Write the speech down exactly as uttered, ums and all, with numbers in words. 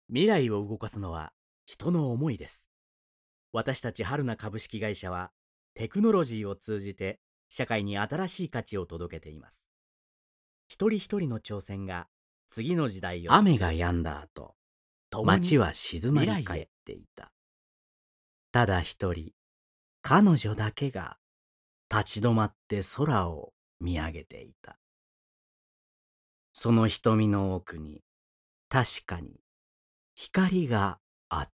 未来を動かすのは人の思いです。私たち春名株式会社はテクノロジーを通じて社会に新しい価値を届けています。一人一人の挑戦が次の時代を作る。雨が止んだ後、街は静まり返っていた。ただ一人、彼女だけが立ち止まって空を見上げていた。その瞳の奥に確かに光があった。